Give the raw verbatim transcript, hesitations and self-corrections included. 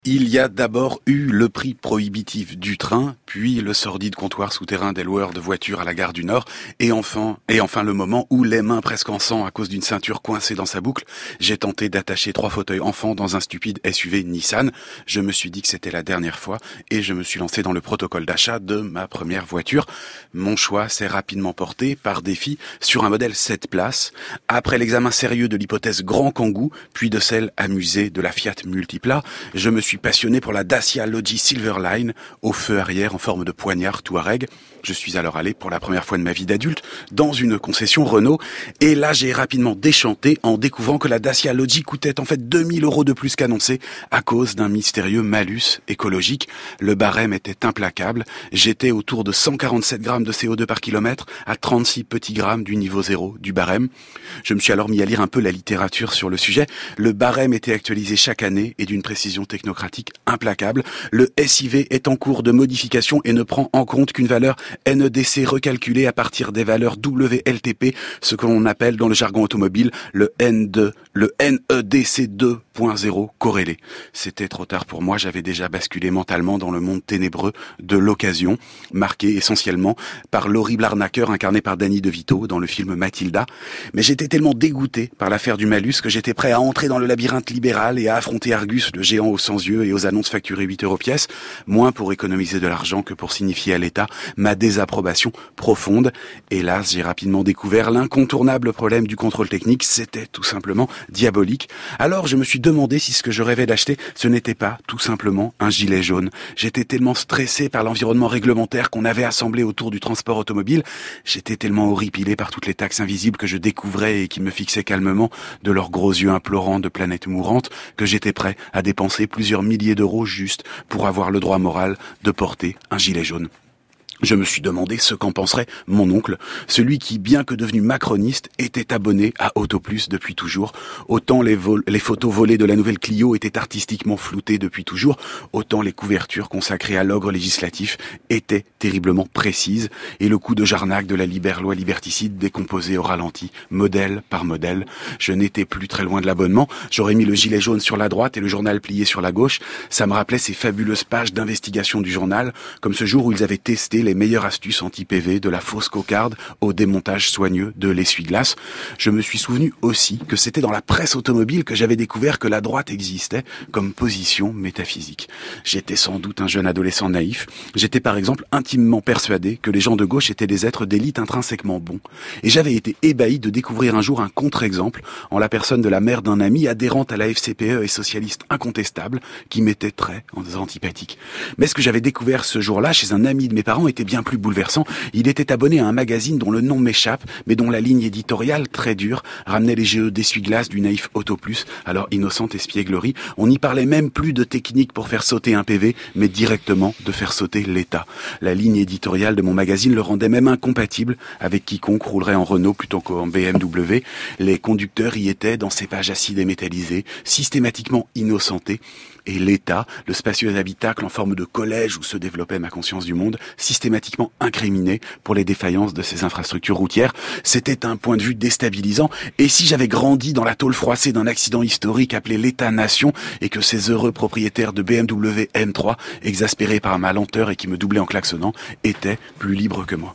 Il y a d'abord eu le prix prohibitif du train, puis le sordide comptoir souterrain des loueurs de voitures à la gare du Nord, et enfin, et enfin le moment où, les mains presque en sang à cause d'une ceinture coincée dans sa boucle, j'ai tenté d'attacher trois fauteuils enfants dans un stupide S U V Nissan. Je me suis dit que c'était la dernière fois, et je me suis lancé dans le protocole d'achat de ma première voiture. Mon choix s'est rapidement porté, par défi, sur un modèle sept places, après l'examen sérieux de l'hypothèse Grand Kangoo, puis de celle amusée de la Fiat Multipla. Je me suis Je suis passionné pour la Dacia Logi Silverline, au feu arrière en forme de poignard Touareg. Je suis alors allé pour la première fois de ma vie d'adulte dans une concession Renault. Et là, j'ai rapidement déchanté en découvrant que la Dacia Logi coûtait en fait deux mille euros de plus qu'annoncé à cause d'un mystérieux malus écologique. Le barème était implacable. J'étais autour de cent quarante-sept grammes de C O deux par kilomètre à trente-six petits grammes du niveau zéro du barème. Je me suis alors mis à lire un peu la littérature sur le sujet. Le barème était actualisé chaque année et d'une précision technocratique implacable. Le S I V est en cours de modification et ne prend en compte qu'une valeur N E D C recalculée à partir des valeurs W L T P, ce que l'on appelle dans le jargon automobile le N deux, le N E D C deux point zéro corrélé. C'était trop tard pour moi, j'avais déjà basculé mentalement dans le monde ténébreux de l'occasion, marqué essentiellement par l'horrible arnaqueur incarné par Danny DeVito dans le film Mathilda. Mais j'étais tellement dégoûté par l'affaire du malus que j'étais prêt à entrer dans le labyrinthe libéral et à affronter Argus, le géant aux cent yeux et aux annonces facturées huit euros pièce, moins pour économiser de l'argent que pour signifier à l'État ma désapprobation profonde. Hélas, j'ai rapidement découvert l'incontournable problème du contrôle technique, c'était tout simplement diabolique. Alors je me suis demandé si ce que je rêvais d'acheter, ce n'était pas tout simplement un gilet jaune. J'étais tellement stressé par l'environnement réglementaire qu'on avait assemblé autour du transport automobile, j'étais tellement horripilé par toutes les taxes invisibles que je découvrais et qui me fixaient calmement de leurs gros yeux implorants de planète mourante, que j'étais prêt à dépenser plusieurs milliers d'euros juste pour avoir le droit moral de porter un gilet jaune. Je me suis demandé ce qu'en penserait mon oncle, celui qui, bien que devenu macroniste, était abonné à Autoplus depuis toujours. Autant les, vol- les photos volées de la nouvelle Clio étaient artistiquement floutées depuis toujours, autant les couvertures consacrées à l'ogre législatif étaient terriblement précises, et le coup de Jarnac de la libère-loi liberticide décomposé au ralenti, modèle par modèle. Je n'étais plus très loin de l'abonnement, j'aurais mis le gilet jaune sur la droite et le journal plié sur la gauche. Ça me rappelait ces fabuleuses pages d'investigation du journal, comme ce jour où ils avaient testé les les meilleures astuces anti-P V, de la fausse cocarde au démontage soigneux de l'essuie-glace. Je me suis souvenu aussi que c'était dans la presse automobile que j'avais découvert que la droite existait comme position métaphysique. J'étais sans doute un jeune adolescent naïf. J'étais par exemple intimement persuadé que les gens de gauche étaient des êtres d'élite intrinsèquement bons. Et j'avais été ébahi de découvrir un jour un contre-exemple en la personne de la mère d'un ami adhérente à la F C P E et socialiste incontestable qui m'était très antipathique. Mais ce que j'avais découvert ce jour-là chez un ami de mes parents était bien plus bouleversant. Il était abonné à un magazine dont le nom m'échappe, mais dont la ligne éditoriale, très dure, ramenait les jeux d'essuie-glace du naïf Autoplus, alors innocente espièglerie. On n'y parlait même plus de technique pour faire sauter un P V, mais directement de faire sauter l'État. La ligne éditoriale de mon magazine le rendait même incompatible avec quiconque roulerait en Renault plutôt qu'en B M W. Les conducteurs y étaient, dans ces pages acides et métallisées, systématiquement innocentés. Et l'État, le spacieux habitacle en forme de collège où se développait ma conscience du monde, systématiquement incriminé pour les défaillances de ses infrastructures routières. C'était un point de vue déstabilisant. Et si j'avais grandi dans la tôle froissée d'un accident historique appelé l'État-nation et que ces heureux propriétaires de B M W M trois, exaspérés par ma lenteur et qui me doublaient en klaxonnant, étaient plus libres que moi.